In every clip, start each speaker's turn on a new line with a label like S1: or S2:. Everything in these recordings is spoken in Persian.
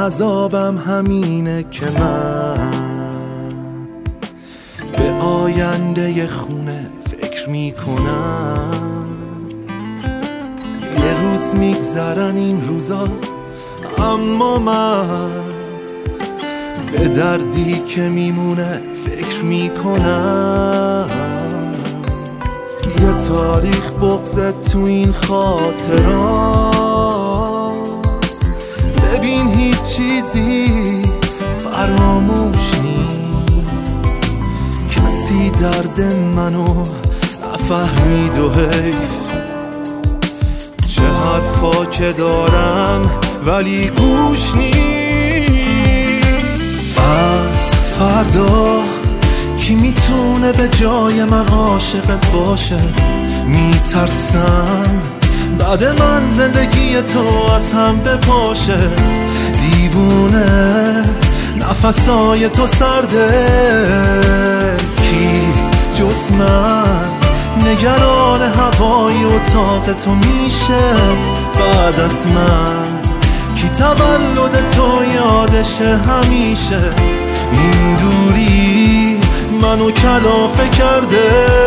S1: عذابم همینه که من به آینده خونه فکر میکنم. یه روز میگذرن این روزا، اما من به دردی که میمونه فکر میکنم. یه تاریخ بغضت تو این خاطرات، ببین هیچ چیزی فراموش نیست. کسی درد منو نفهمید و حیف. چه حرفا که دارم ولی گوش نیست. از فردا کی میتونه به جای من عاشقت باشه؟ میترسم بعد من زندگی تو از هم بپاشه. دیوونه نفسای تو سرده، کی جز من نگران هوای اتاق تو میشه بعد از من؟ کی تولد تو یادشه همیشه؟ این دوری منو کلافه کرده.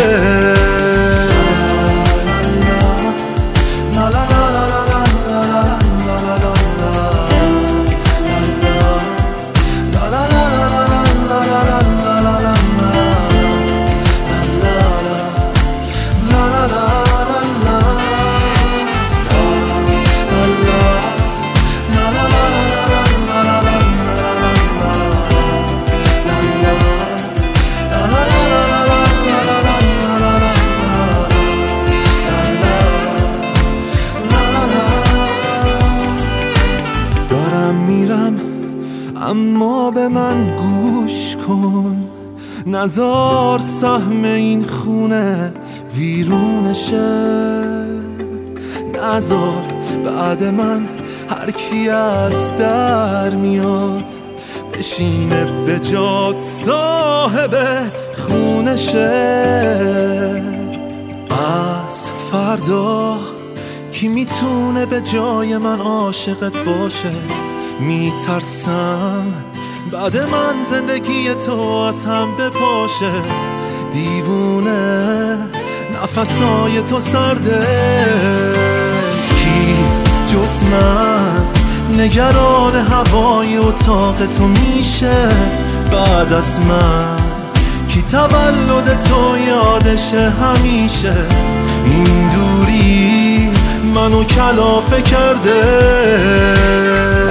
S1: میرم اما به من گوش کن، نزار سهم این خونه ویرونشه. نزار بعد من هر کی از در میاد بشینه به جات صاحب خونشه. از فردا کی میتونه به جای من عاشقت باشه؟ میترسم بعد من زندگی تو از هم بپاشه. دیوونه نفسای تو سرده، کی جز من نگران هوای اتاق تو میشه بعد از من؟ کی تولد تو یادشه همیشه؟ این دوری منو کلافه کرده.